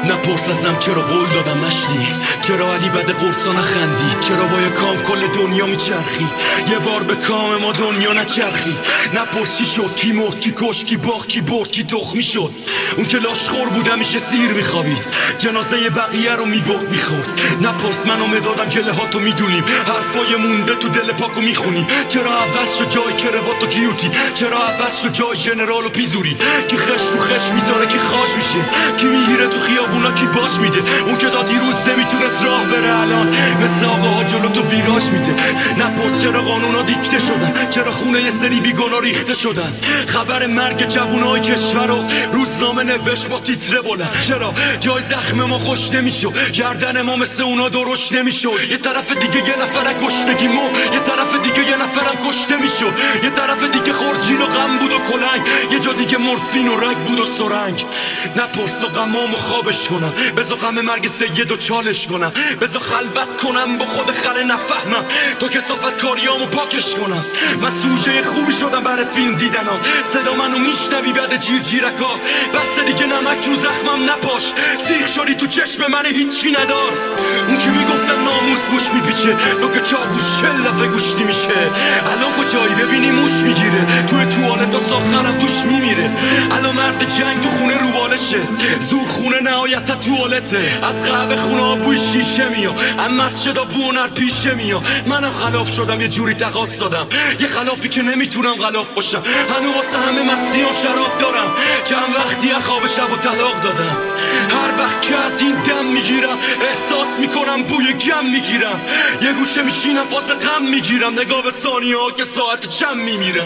نپرس ازم چرا قول دادم نشنی، چرا علی بد قرصا نخندی، چرا با یه کام کل دنیا میچرخی، یه بار به کام ما دنیا نچرخی. نپرس چی شد، کی مرد، کی کش، کی باخت، کی برد، کی تخمی شد. اون که لاشخور بود همیشه سیر میخوابید، جنازه بقیه رو میبرد میخورد. نپرس من و مدادم گله هاتو میدونیم، حرفای مونده تو دل پاکو میخونیم. چرا عوض شد جای کروات و کیوتی، چرا عوض شد جای ژنرال و پیزوری. کی خش رو خش میذاره، کی خاش میشه، کی میگیره تو خیابونا، کی باج میده. اون که تا دیروز نمیتونست راه بره الان مثل آقاها جلو تو ویراج میده. نپرس چرا قانونا دیکته شدن، چرا خونه یه سری بیگناه ریخته شدن. خبر مرگ جوونای کشور رو روزنامه نوشت با تیتره بلند. چرا جای زخم ما خوش نمیشد، گردن ما مثل اونا درشت نمیشد. یه طرف دیگه یه نفر کشتگیمو، یه طرف دیگه یه نفرم کشته میشد. یه طرف دیگه خورجین و غم بود و کلنگ، یه جا دیگه مورفین و رگ بود و سرنگ. نپرس و غمامو خوابش کنم، بذار غم مرگ سید و چالش کنم، بذار خلوت کنم با خود خره نفهمم تا کثافت کاریامو پاکش کنم. من سوژه خوبی شدم برای فیلم دیدنم، صدا منو میشنوی بعد جیر جیرکا. بس دیگه نمک رو زخمم نپاش، سیخ شدی تو چشم من هیچی ندار. اون که میگفتن ناموس موش میپیچه، لوک چاقوش 40 دفعه گوشتی میشه. الان کجایی ببینی موش میگیره، توی توالت تا ساخرم توش میمیره. الان مرد جنگ تو خونه روالشه، زور خونه نهایت توالته. از قهوه خونه بوی شیشه میاد، اما مسجدا بونر پیشه میاد. منم خلاف شدم، یه جوری تقاص دادم، یه خلافی که نمیتونم خلاف باشم. هنوز واسه همه مسیحام شراب دارم، چند وقتی از خواب شب و طلاق دادم. هر وقت که از این دم میگیرم احساس میکنم بوی گم میگیرم. یه گوشه میشینم فاز غم میگیرم، نگاه به ثانیه ها که ساعت چند میمیرم.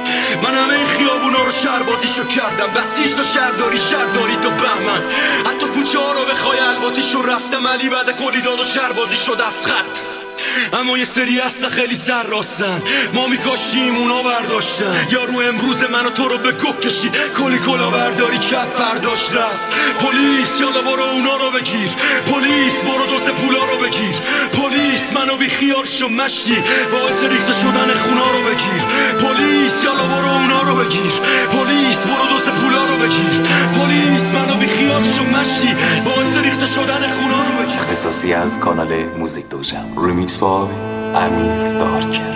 من همه این خیابونا رو شهربازیشو کردم، بسیج تا شهرداری تا بهمن. حتی کوچه ها رو بخوای الواتیشو رفتم، علی بعد کلی داد و شهربازی شد افخط. اما یه سری هستن خیلی سر راستن، ما میکاشیم اونا برداشتن. یارو امروز منو تو رو به گوه کشید، کلی کلا برداری کرد پرداشت رفت. پلیس یالا برو اونا رو بگیر، پلیس برو دوز پولا رو بگیر. پلیس منو بی خیال شو مشتی، باعث ریخته شدن خونا رو بگیر. پلیس یالا برو اونا رو بگیر، پلیس برو دوز پولا رو بگیر. پلیس منو بی خیال شو مشتی، باعث ریخته شدن خونا رو بگیر. اختصاصی از کانال موزیک دوژم، ریمیکس بای امیر دارکر.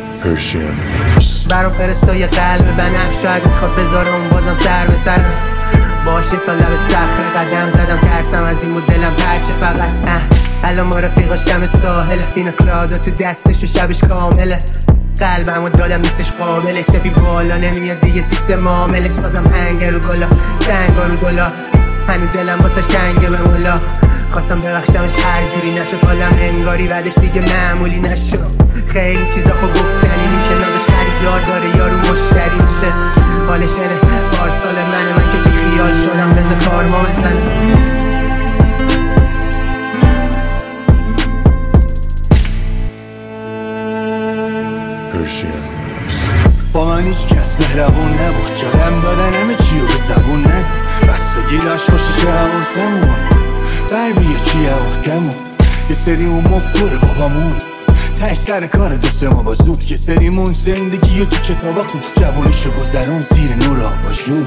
برام فرستای قلب بنفش، شاید میخواد بذارم بازم سر به سرم. باشه سال لب صخره قدم زدم، ترسم از این بود دلم پرچه فقط. الان ما رفیقاش دم ساحل، پینا کلادا تو دستش و شبش کامله. قلبمو دادم نیستش قابلش، سپی بالا نمیاد دیگه سیستم عاملش. بازم هنگ رو گلا، سنگا رو گلا، هنو دلم واسه شنگه به مولا. خواستم ببخشمش هر جوری نشد، حالم انگاری بعدش دیگه معمولی نشد. خیلی چیزا خود گفتنی، این که نازش خریدار داره یارو مشتری میشه. حالشنه پارسال من که بی خیال شدم، بذار کار ما بزنه. با من هیچ کس مهربون نبود، جارم دادن همه چیو به زبون ندید. بستگی داشت باشه چه حواسمون برمیه چیه وقتمون. یه سریمون مفتوره بابامون، تش سر کار دو سه ما بازود. یه سریمون زندگی و تو کتابا خود جوانیشو گذرون زیر نور آباشون.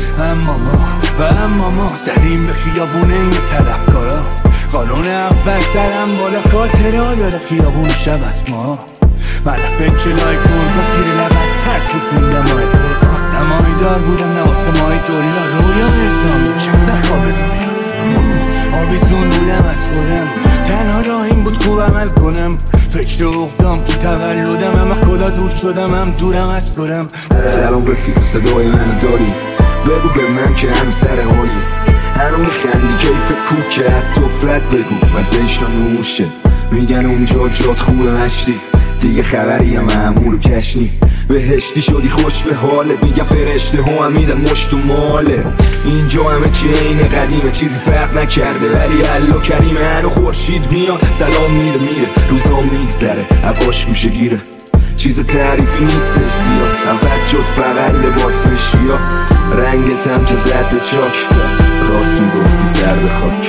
اما ما زدیم به خیابون این طلبکارا. قانون اول سرم بالا، خاطره ها داره خیابون شب از ما. ملفه چلای بود با سیر لبت ترس میکوندم ماه قرآن. نمایی دار بودم نواسه ماه دولار، رویا اسلامی چند نخوابه رویا. آویزون بودم از خودم، تنها راه این بود خوب عمل کنم. فکر افتام تو تولدم، هم خدا دور شدم هم دورم از خودم. سلام رفیق، صدای منو داری؟ بگو به من که هم سر حالی. هنو میخندی کیفت کوکه، از سفرت بگو مزهش تا نوشه. میگن اونجا جات خوبه مشتی، دیگه خبری هم معمول و کشنی. بهشتی شدی خوش به حالت، میگن فرشته ها هم میدن مشت و ماله. اینجا همه چی اینه قدیمه، چیزی فرق نکرده ولی الله کریمه. هنو خورشید میاد سلام میره روزا میگذره هواش گوشه گیره. چیز تعریفی نیستش زیاد، عوض شد فقط لباسش بیا. رنگت هم که زد به چاک، راست میگفتی سر به خاک.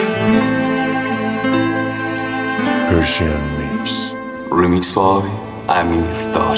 ریمیکس بای امیر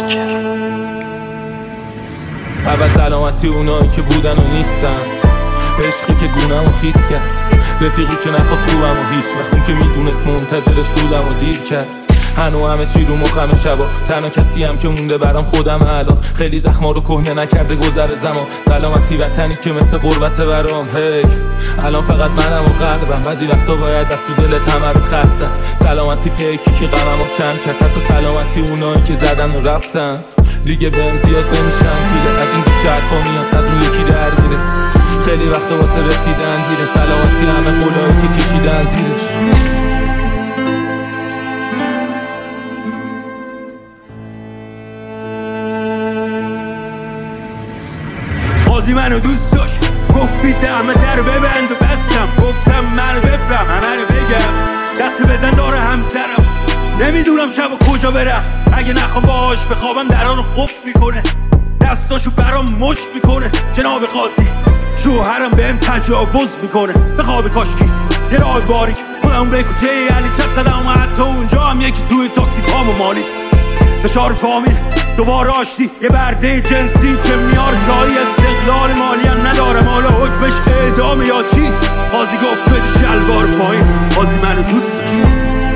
دارکر. اول سلامتی اونایی که بودن و نیستن، عشقی که گونمو خیس کرد، رفیقی که نخواست خوبم و هیچ وقت، اون که میدونست منتظرش بودم و دیر کرد. هنو همه چی رو مخم شبا، تنها کسی هم که مونده برام خودم الان. خیلی زخما رو کهنه نکرده گذر زمان، سلامتی وطنی که مثل قربت برام. هی الان فقط منم و قلبم، بعضی وقتا باید دست تو دلت همه رو خط زد. سلامتی پیکی که غممو کم کرد، حتی سلامتی اونایی که زدن و رفتن. دیگه بهم زیاد نمیشم پیله، از این گوش حرفا میاد از اون یکی در میره. خیلی وقتا واسه رسیدن دیره، سلامتی همه قولایی که کشیدن زیرش. بازی منو دوست داشت، گفت بی زحمت در ببند و بستم. گفتم منو بفرم همه رو بگم، دست بزن داره همسرم. نمیدونم شب و کجا برم، اگه نخوام باهاش بخوابم درا رو قفل میکنه، دستاشو برام مشت میکنه. جناب قاضی شوهرم بهم تجاوز میکنه، بخواب کاشکی یه راه باریک خودمون به کوچه علی چپ زدم و حتی اونجا هم یکی توی تاکسی پامو مالی. فشار فامیل دوباره آشتی، یه برده جنسی که میار جایی، استقلال مالی هم ندارم، حالا حکمش اعدام یا چی. قاضی گفت بده شلوار پایین، قاضی منو دوست داشت.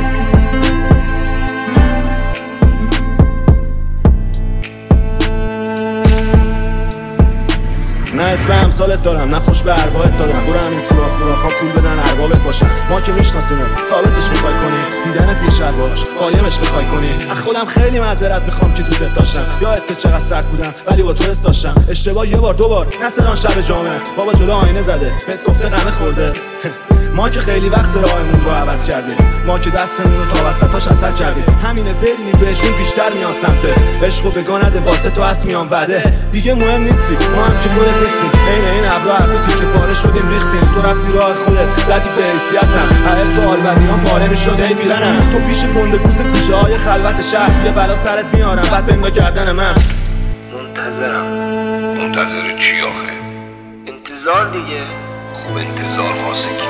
نه اسم امثالت دارم، نه خوش به ارواحت دادم. برو همین سوراخ مراخا پول بدن اربابت باشن. ما که میشناسیمت، ثابتش میخوای کنی، دیدنت یه شب باش قایمش میخوای کنی. از خودم خیلی معذرت میخوام که دوست داشتم، یادت چقدر سرد بودم ولی با تو حس داشتم. اشتباه یه بار دو بار نسران شب جامعه، بابا جلو آینه زده بهت گفته غمه خورده. ما که خیلی وقت راهمون رو عوض کردیم، ما که دستمون رو تا وسطاش اثر کردیم. همینه ببینی بهشون بیشتر میان سمتت، عشق و بگانده واسه تو هست میان بعده. دیگه مهم نیستی، ما هم که گلت نیستیم. این ابرو هر که پاره شدیم ریختیم، تو رفتی راه خودت زدی به حیثیتم. هر سوال بدیان پاره میشد ای میرنم، تو پیش گندگوز کوچه های خلوت شهر یه بلا سرت میارم بعد بندا کردن من. منتظرم. منتظر چی آخه؟ انتظار دیگه. خوب انتظار واسه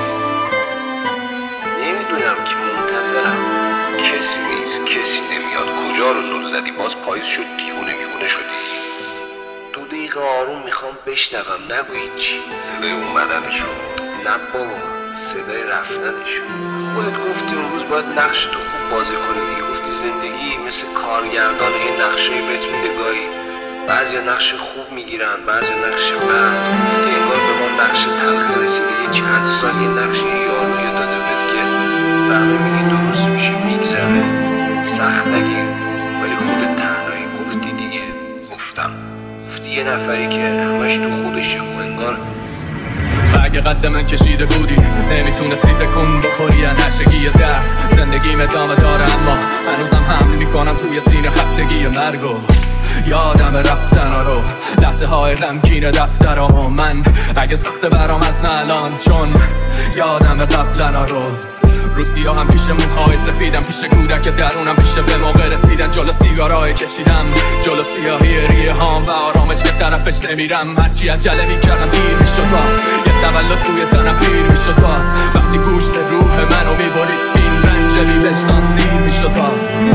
نمیدونم که منتظرم. کسی نیست، کسی نمیاد. کجا رو زل زدی باز پاییز شد، دیوونه میونه شدی. 2 دقیقه آروم میخوام بشنوم، نگویی چی. صدای اومدنشو؟ نه بابا، صدای رفتنشو. خودت گفتی اون روز باید نقشتو خوب بازی کنی دیگه. گفتی زندگی مثل کارگردان، این نقشه بهت میده گاهی بعضی نقش خوب میگیرن، بعضی نقش بد. انگار به ما نقش تلخ رسیده، یه چند سال یه نقش یاروی داده بهت که برمه میگی درست میشه، میگذره. سخت نگیر، ولی خودت تنهایی گفتی دیگه. گفتم گفتی یه نفری که همش تو خودشه و انگار اگه قد من کشیده بودی نمیتونستی تکون بخوری نشگی درد. زندگیم ادامه داره اما هنوزم حمل میکنم توی سینه خستگی مرگو. یادم رفتن رو لحظه های غمگین دفترامو من، اگه سخته برام از الان چون یادم قبلنا رو. روسیا هم پیش موهای سفیدم، پیش کودک درونم، پیش به موقع رسیدن جلو سیگارای کشیدم، جلو سیاهی ریه هام و آرامش که طرفش نمیرم. هرچی عجله میکردم دیر میشد باز، یه تولد توی تنم پیر میشد باز. وقتی گوشت روح منو میبرید این رنج بی وجدان سیر میشد باز.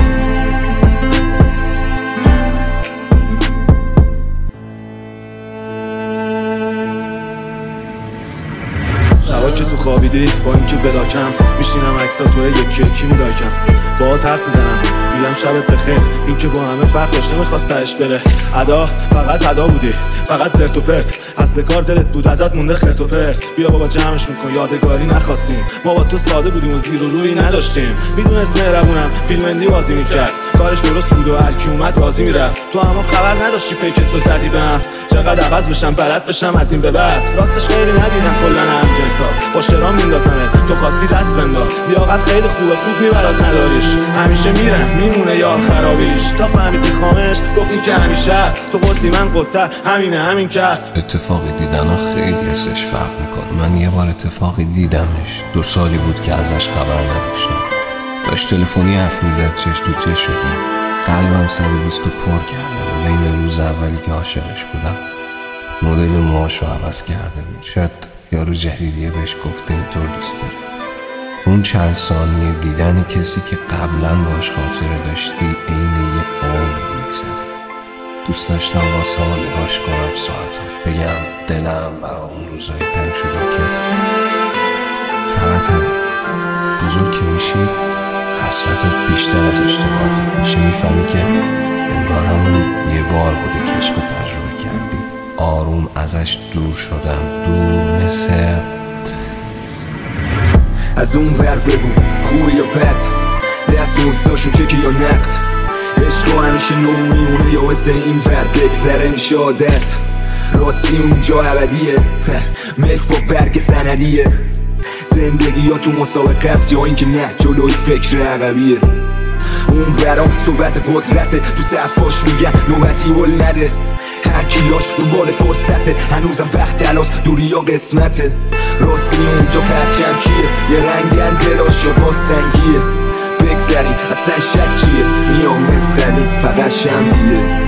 شبا که تو خوابیدی با اینکه بلاکم میشینم عکسا تو یکی یکی میداکم، با حرف میزنم میگم شبت بخیر. این که با همه فرق داشته میخواست تهش بره. ادا فقط ادا بودی، فقط زرت و پرت، اصل کار دلت بود ازت مونده خرت و پرت. بیا بابا جمعش میکن، یادگاری نخواستیم، ما با تو ساده بودیم و زیر و روی نداشتیم. میدونست مهربونم فیلمندی بازی میکرد، کارش درست بود و هر کی اومد راضی میرفت. تو اما خبر نداشتی پیکت رو زدی بهم، چقدر عوض بشم بلد بشم از این به بعد. راستش خیلی ندیدم کلا هم جنسا، با شرام میندازمت تو خواستی دست بنداز. لیاقت خیلی خوبه خوب میبرات نداریش، همیشه میره میمونه یار خرابیش. تا فهمیدی خامش گفتین که همیشه است، تو قدی من قدتر همینه همین که است. اتفاقی دیدن ها خیلی ازش فرق میکنه. من یه بار اتفاقی دیدمش، 2 سالی بود که ازش خبر نداشتم. داشت تلفنی حرف میزد، چش تو چش شدیم. قلبم 120 پر کرده بود. این روز اولی که عاشقش بودم مدل موهاشو عوض کرده بود. شاید یارو جدیدیه بهش گفته اینطور دوست داره. اون چند ثانیه دیدن کسی که قبلا باش خاطره داشتی عین یه عمر میگذره. دوست داشتم واسه ما نگاش کنم ساعتو، بگم دلم برا اون روزای تنگ شده که فقط هم بزرگ که میشی حسرتت بیشتر از اشتباهات میشه، میفهمی که انگار همون یه بار بوده که عشق رو تجربه کردی. آروم ازش دور شدم، دور مثل از اون ور بگو خوبه یا بد، دست مستاشون چکی یا نقد، عشق همیشه نو میمونه یا واسه این ور بگذره میشه عادت، راستی اونجا ابدیه ملک با برگ سندیه، زندگی یا تو مسابقه است یا اینکه نه جلوی فکر عقبیه. اون ورام صحبت قدرته، تو صفاش میگن نوبتی ول نده، هر کیاش دنبال فرصته، هنوزم وقت تلاس دوری یا قسمته، راستی اونجا پرچم کیه، یه رنگن دلاش یا با سنگیه، بگذری اصلا شک چیه، میام مسخری فقط شمدیه.